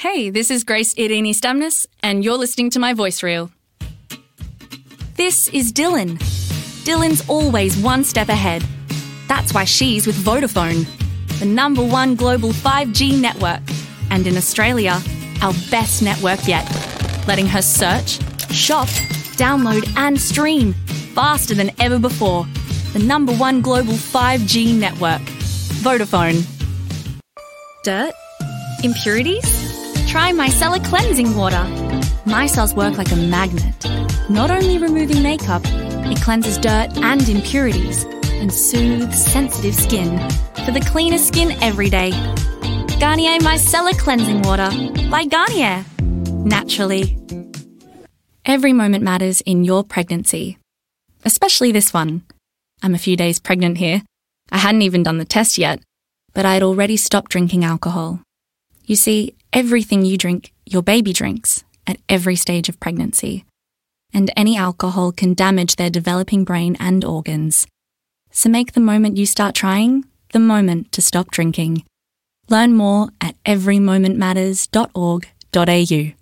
Hey, this is Grace Irini Stamnis, and you're listening to my voice reel. This is Dylan. Dylan's always one step ahead. That's why she's with Vodafone, the #1 global 5G network, and in Australia, our best network yet, letting her search, shop, download and stream faster than ever before. The #1 global 5G network. Vodafone. Dirt? Impurities? Try micellar cleansing water. Micelles work like a magnet, not only removing makeup, it cleanses dirt and impurities and soothes sensitive skin for the cleanest skin every day. Garnier Micellar Cleansing Water by Garnier. Naturally. Every moment matters in your pregnancy, especially this one. I'm a few days pregnant here. I hadn't even done the test yet, but I had already stopped drinking alcohol. You see, everything you drink, your baby drinks at every stage of pregnancy. And any alcohol can damage their developing brain and organs. So make the moment you start trying the moment to stop drinking. Learn more at everymomentmatters.org.au.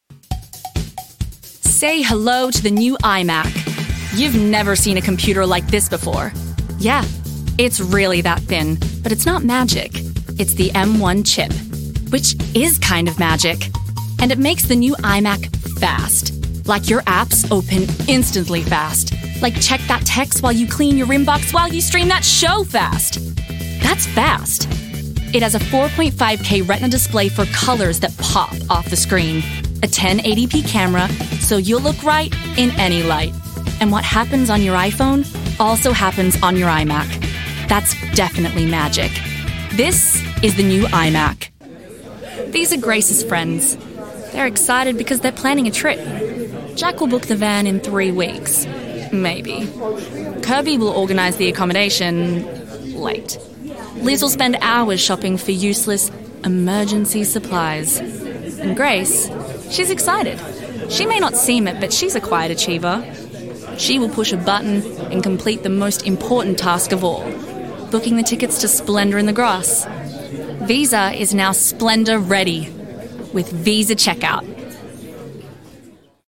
Say hello to the new iMac. You've never seen a computer like this before. Yeah, it's really that thin, but it's not magic. It's the M1 chip, which is kind of magic. And it makes the new iMac fast. Like your apps open instantly fast. Like check that text while you clean your inbox while you stream that show fast. That's fast. It has a 4.5K Retina display for colors that pop off the screen. A 1080p camera, so you'll look right in any light. And what happens on your iPhone also happens on your iMac. That's definitely magic. This is the new iMac. These are Grace's friends. They're excited because they're planning a trip. Jack will book the van in 3 weeks. Maybe. Kirby will organise the accommodation late. Liz will spend hours shopping for useless emergency supplies. And Grace, she's excited. She may not seem it, but she's a quiet achiever. She will push a button and complete the most important task of all, booking the tickets to Splendour in the Grass. Visa is now Splendour ready with Visa Checkout.